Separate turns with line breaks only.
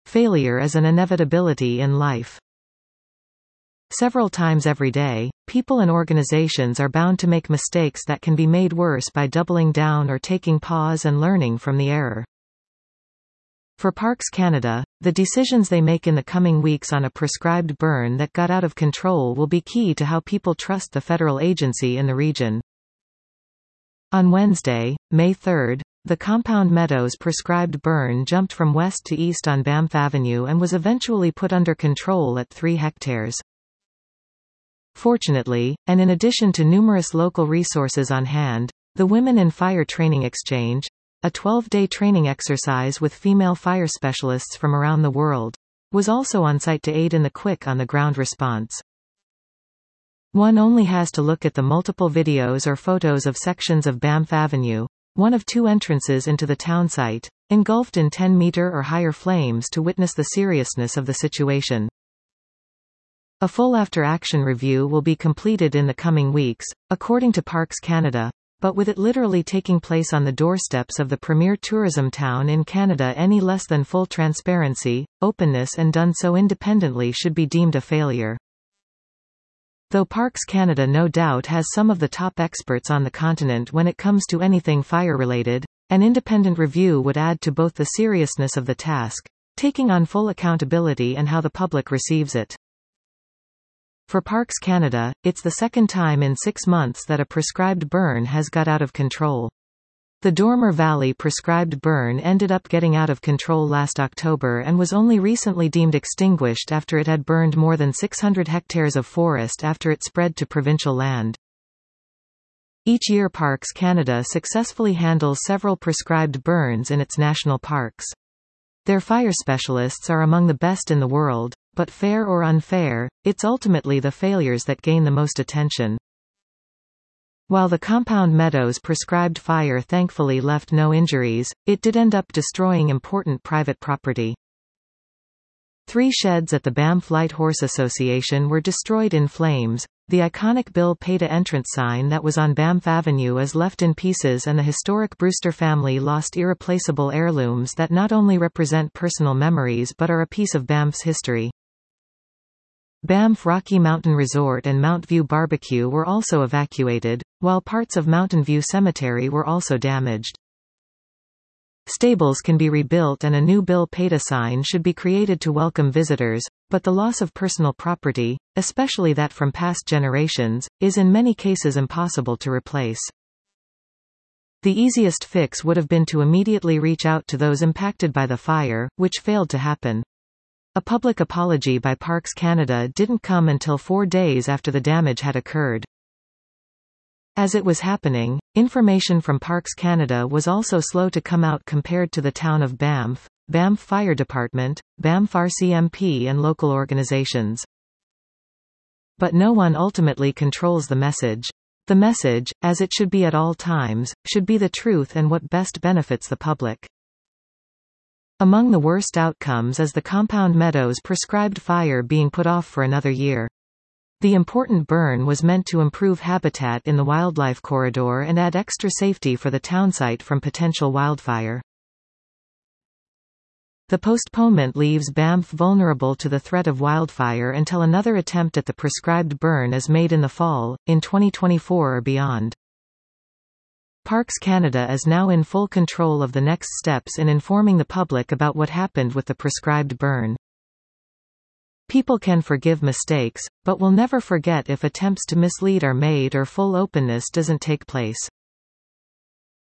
Failure is an inevitability in life. Several times every day, people and organizations are bound to make mistakes that can be made worse by doubling down or taking pause and learning from the error. For Parks Canada, the decisions they make in the coming weeks on a prescribed burn that got out of control will be key to how people trust the federal agency in the region. On Wednesday, May 3, the Compound Meadows prescribed burn jumped from west to east on Banff Avenue and was eventually put under control at 3 hectares. Fortunately, and in addition to numerous local resources on hand, the Women in Fire Training Exchange, a 12-day training exercise with female fire specialists from around the world, was also on site to aid in the quick on-the-ground response. One only has to look at the multiple videos or photos of sections of Banff Avenue, one of 2 entrances into the town site, engulfed in 10-meter or higher flames to witness the seriousness of the situation. A full after-action review will be completed in the coming weeks, according to Parks Canada, but with it literally taking place on the doorsteps of the premier tourism town in Canada, any less than full transparency, openness and done so independently should be deemed a failure. Though Parks Canada no doubt has some of the top experts on the continent when it comes to anything fire-related, an independent review would add to both the seriousness of the task, taking on full accountability, and how the public receives it. For Parks Canada, it's the second time in 6 months that a prescribed burn has got out of control. The Dormer Valley prescribed burn ended up getting out of control last October and was only recently deemed extinguished after it had burned more than 600 hectares of forest after it spread to provincial land. Each year Parks Canada successfully handles several prescribed burns in its national parks. Their fire specialists are among the best in the world, but fair or unfair, it's ultimately the failures that gain the most attention. While the Compound Meadows prescribed fire thankfully left no injuries, it did end up destroying important private property. 3 sheds at the Banff Light Horse Association were destroyed in flames, the iconic Bill Peta entrance sign that was on Banff Avenue is left in pieces, and the historic Brewster family lost irreplaceable heirlooms that not only represent personal memories but are a piece of Banff's history. Banff Rocky Mountain Resort and Mount View Barbecue were also evacuated, while parts of Mountain View Cemetery were also damaged. Stables can be rebuilt and a new Bill Peta sign should be created to welcome visitors, but the loss of personal property, especially that from past generations, is in many cases impossible to replace. The easiest fix would have been to immediately reach out to those impacted by the fire, which failed to happen. A public apology by Parks Canada didn't come until 4 days after the damage had occurred. As it was happening, information from Parks Canada was also slow to come out compared to the town of Banff, Banff Fire Department, Banff RCMP and local organizations. But no one ultimately controls the message. The message, as it should be at all times, should be the truth and what best benefits the public. Among the worst outcomes is the Compound Meadows prescribed fire being put off for another year. The important burn was meant to improve habitat in the wildlife corridor and add extra safety for the townsite from potential wildfire. The postponement leaves Banff vulnerable to the threat of wildfire until another attempt at the prescribed burn is made in the fall, in 2024 or beyond. Parks Canada is now in full control of the next steps in informing the public about what happened with the prescribed burn. People can forgive mistakes, but will never forget if attempts to mislead are made or full openness doesn't take place.